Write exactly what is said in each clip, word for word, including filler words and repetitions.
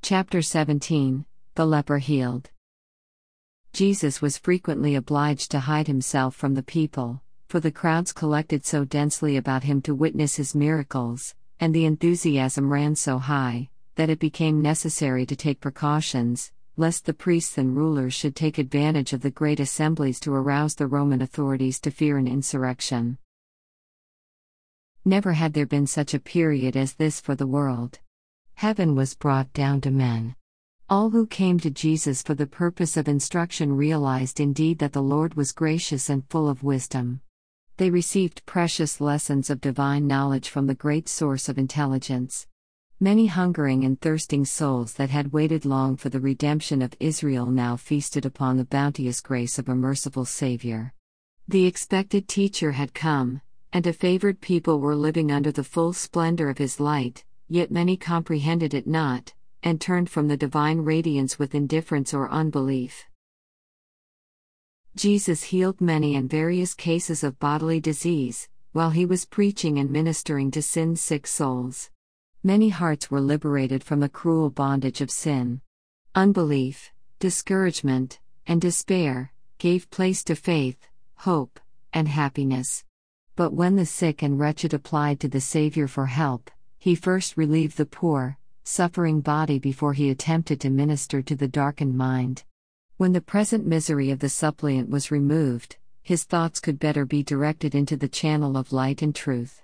Chapter seventeen The Leper Healed. Jesus was frequently obliged to hide himself from the people, for the crowds collected so densely about him to witness his miracles, and the enthusiasm ran so high, that it became necessary to take precautions, lest the priests and rulers should take advantage of the great assemblies to arouse the Roman authorities to fear an insurrection. Never had there been such a period as this for the world. Heaven was brought down to men. All who came to Jesus for the purpose of instruction realized indeed that the Lord was gracious and full of wisdom. They received precious lessons of divine knowledge from the great source of intelligence. Many hungering and thirsting souls that had waited long for the redemption of Israel now feasted upon the bounteous grace of a merciful Savior. The expected teacher had come, and a favored people were living under the full splendor of his light. Yet many comprehended it not, and turned from the divine radiance with indifference or unbelief. Jesus healed many and various cases of bodily disease, while he was preaching and ministering to sin-sick souls. Many hearts were liberated from the cruel bondage of sin. Unbelief, discouragement, and despair gave place to faith, hope, and happiness. But when the sick and wretched applied to the Savior for help, he first relieved the poor, suffering body before he attempted to minister to the darkened mind. When the present misery of the suppliant was removed, his thoughts could better be directed into the channel of light and truth.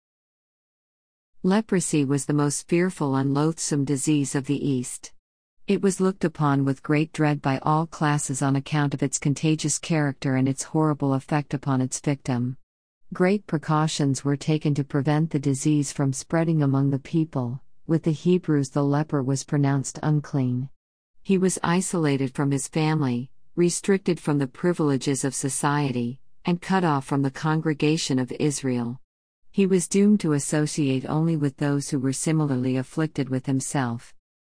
Leprosy was the most fearful and loathsome disease of the East. It was looked upon with great dread by all classes on account of its contagious character and its horrible effect upon its victim. Great precautions were taken to prevent the disease from spreading among the people. With the Hebrews, the leper was pronounced unclean. He was isolated from his family, restricted from the privileges of society, and cut off from the congregation of Israel. He was doomed to associate only with those who were similarly afflicted with himself.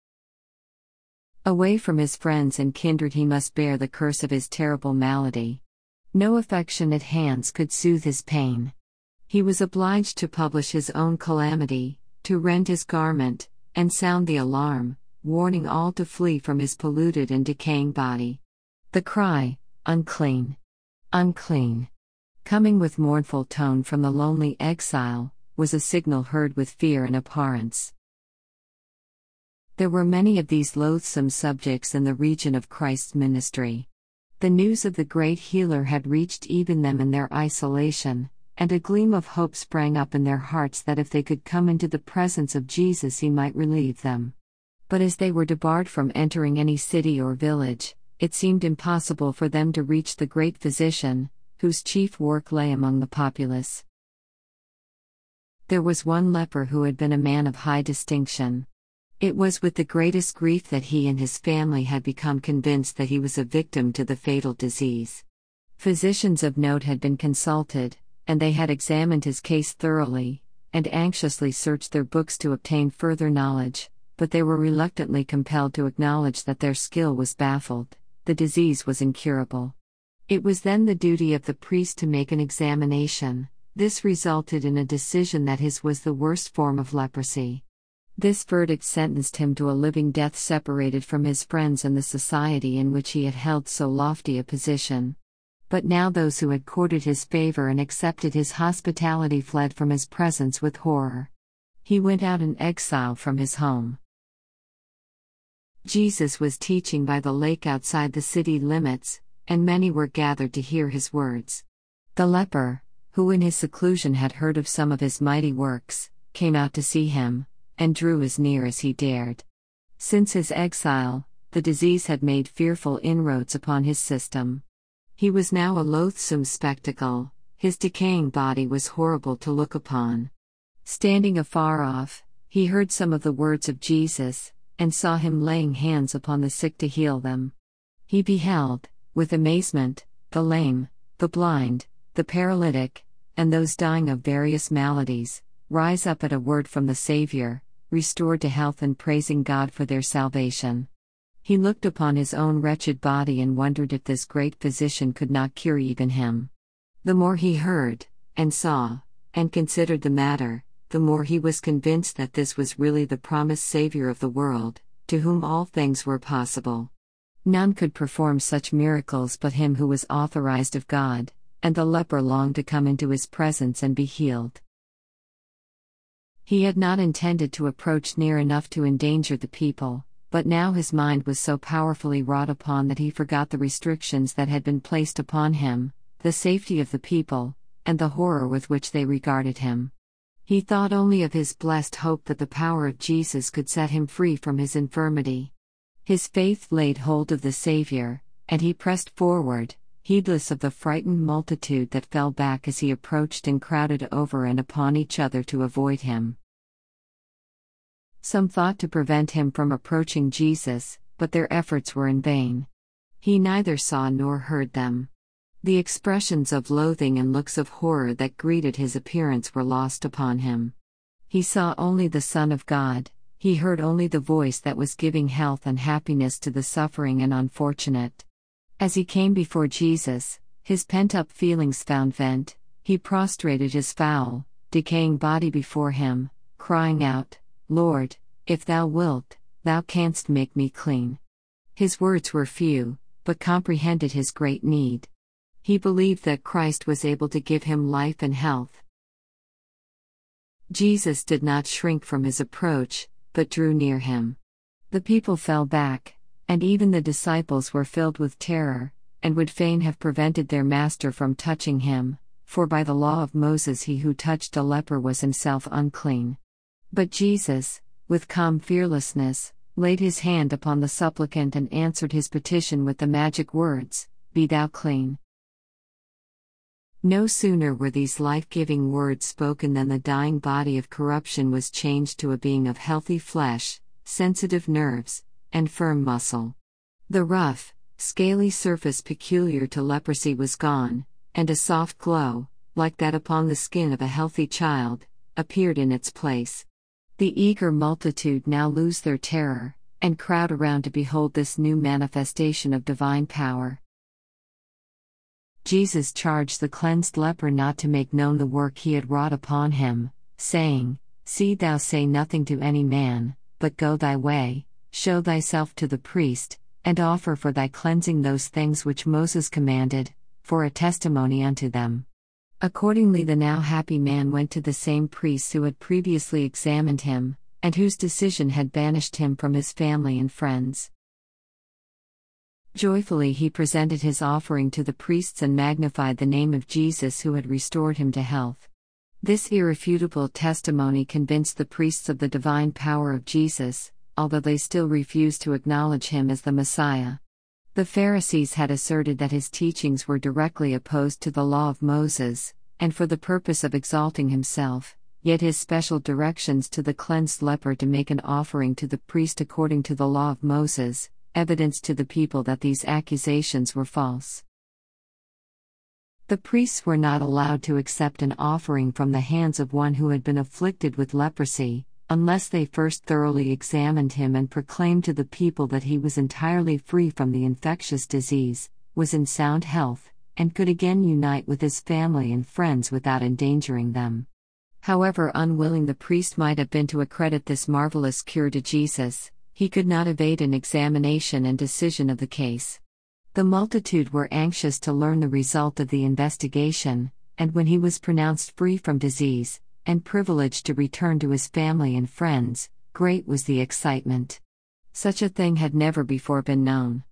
Away from his friends and kindred, he must bear the curse of his terrible malady. No affectionate hands could soothe his pain. He was obliged to publish his own calamity, to rend his garment, and sound the alarm, warning all to flee from his polluted and decaying body. The cry, "Unclean! Unclean!" coming with mournful tone from the lonely exile, was a signal heard with fear and abhorrence. There were many of these loathsome subjects in the region of Christ's ministry. The news of the great healer had reached even them in their isolation, and a gleam of hope sprang up in their hearts that if they could come into the presence of Jesus he might relieve them. But as they were debarred from entering any city or village, it seemed impossible for them to reach the great physician, whose chief work lay among the populace. There was one leper who had been a man of high distinction. It was with the greatest grief that he and his family had become convinced that he was a victim to the fatal disease. Physicians of note had been consulted, and they had examined his case thoroughly, and anxiously searched their books to obtain further knowledge, but they were reluctantly compelled to acknowledge that their skill was baffled. The disease was incurable. It was then the duty of the priest to make an examination. This resulted in a decision that his was the worst form of leprosy. This verdict sentenced him to a living death, separated from his friends and the society in which he had held so lofty a position. But now those who had courted his favor and accepted his hospitality fled from his presence with horror. He went out in exile from his home. Jesus was teaching by the lake outside the city limits, and many were gathered to hear his words. The leper, who in his seclusion had heard of some of his mighty works, came out to see him, and drew as near as he dared. Since his exile, the disease had made fearful inroads upon his system. He was now a loathsome spectacle, his decaying body was horrible to look upon. Standing afar off, he heard some of the words of Jesus, and saw him laying hands upon the sick to heal them. He beheld, with amazement, the lame, the blind, the paralytic, and those dying of various maladies, rise up at a word from the Savior, restored to health and praising God for their salvation. He looked upon his own wretched body and wondered if this great physician could not cure even him. The more he heard, and saw, and considered the matter, the more he was convinced that this was really the promised Savior of the world, to whom all things were possible. None could perform such miracles but him who was authorized of God, and the leper longed to come into his presence and be healed. He had not intended to approach near enough to endanger the people, but now his mind was so powerfully wrought upon that he forgot the restrictions that had been placed upon him, the safety of the people, and the horror with which they regarded him. He thought only of his blessed hope that the power of Jesus could set him free from his infirmity. His faith laid hold of the Savior, and he pressed forward, heedless of the frightened multitude that fell back as he approached and crowded over and upon each other to avoid him. Some thought to prevent him from approaching Jesus, but their efforts were in vain. He neither saw nor heard them. The expressions of loathing and looks of horror that greeted his appearance were lost upon him. He saw only the Son of God, he heard only the voice that was giving health and happiness to the suffering and unfortunate. As he came before Jesus, his pent-up feelings found vent, he prostrated his foul, decaying body before him, crying out, "Lord, if thou wilt, thou canst make me clean." His words were few, but comprehended his great need. He believed that Christ was able to give him life and health. Jesus did not shrink from his approach, but drew near him. The people fell back, and even the disciples were filled with terror, and would fain have prevented their master from touching him, for by the law of Moses he who touched a leper was himself unclean. But Jesus, with calm fearlessness, laid his hand upon the supplicant and answered his petition with the magic words, "Be thou clean." No sooner were these life-giving words spoken than the dying body of corruption was changed to a being of healthy flesh, sensitive nerves, and firm muscle. The rough, scaly surface peculiar to leprosy was gone, and a soft glow, like that upon the skin of a healthy child, appeared in its place. The eager multitude now lose their terror, and crowd around to behold this new manifestation of divine power. Jesus charged the cleansed leper not to make known the work he had wrought upon him, saying, "See thou say nothing to any man, but go thy way, show thyself to the priest, and offer for thy cleansing those things which Moses commanded, for a testimony unto them." Accordingly the now happy man went to the same priests who had previously examined him, and whose decision had banished him from his family and friends. Joyfully he presented his offering to the priests and magnified the name of Jesus who had restored him to health. This irrefutable testimony convinced the priests of the divine power of Jesus, although they still refused to acknowledge him as the Messiah. The Pharisees had asserted that his teachings were directly opposed to the law of Moses, and for the purpose of exalting himself, yet his special directions to the cleansed leper to make an offering to the priest according to the law of Moses, evidenced to the people that these accusations were false. The priests were not allowed to accept an offering from the hands of one who had been afflicted with leprosy, unless they first thoroughly examined him and proclaimed to the people that he was entirely free from the infectious disease, was in sound health, and could again unite with his family and friends without endangering them. However unwilling the priest might have been to accredit this marvelous cure to Jesus, he could not evade an examination and decision of the case. The multitude were anxious to learn the result of the investigation, and when he was pronounced free from disease, and privileged to return to his family and friends, great was the excitement. Such a thing had never before been known.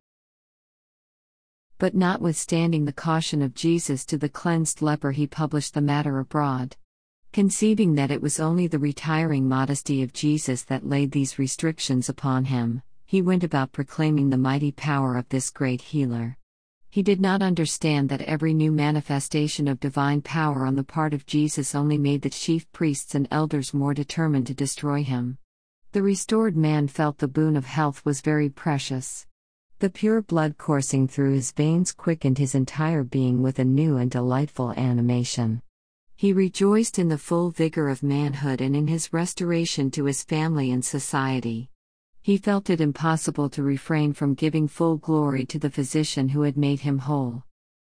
But notwithstanding the caution of Jesus to the cleansed leper, he published the matter abroad. Conceiving that it was only the retiring modesty of Jesus that laid these restrictions upon him, he went about proclaiming the mighty power of this great healer. He did not understand that every new manifestation of divine power on the part of Jesus only made the chief priests and elders more determined to destroy him. The restored man felt the boon of health was very precious. The pure blood coursing through his veins quickened his entire being with a new and delightful animation. He rejoiced in the full vigor of manhood and in his restoration to his family and society. He felt it impossible to refrain from giving full glory to the physician who had made him whole.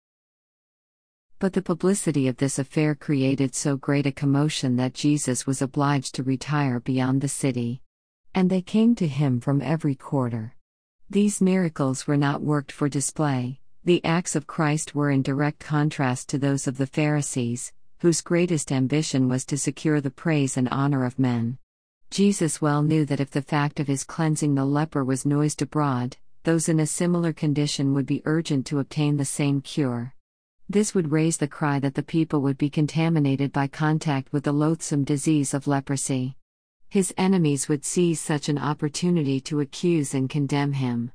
But the publicity of this affair created so great a commotion that Jesus was obliged to retire beyond the city. And they came to him from every quarter. These miracles were not worked for display. The acts of Christ were in direct contrast to those of the Pharisees, whose greatest ambition was to secure the praise and honor of men. Jesus well knew that if the fact of his cleansing the leper was noised abroad, those in a similar condition would be urgent to obtain the same cure. This would raise the cry that the people would be contaminated by contact with the loathsome disease of leprosy. His enemies would seize such an opportunity to accuse and condemn him.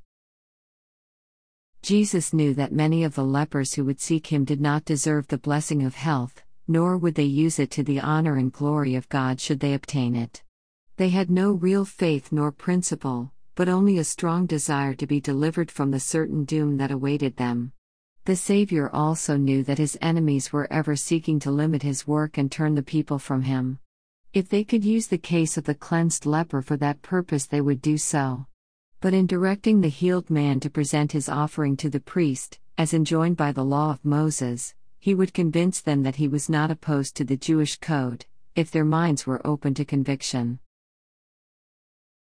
Jesus knew that many of the lepers who would seek him did not deserve the blessing of health, nor would they use it to the honor and glory of God should they obtain it. They had no real faith nor principle, but only a strong desire to be delivered from the certain doom that awaited them. The Savior also knew that his enemies were ever seeking to limit his work and turn the people from him. If they could use the case of the cleansed leper for that purpose, they would do so. But in directing the healed man to present his offering to the priest, as enjoined by the law of Moses, he would convince them that he was not opposed to the Jewish code, if their minds were open to conviction.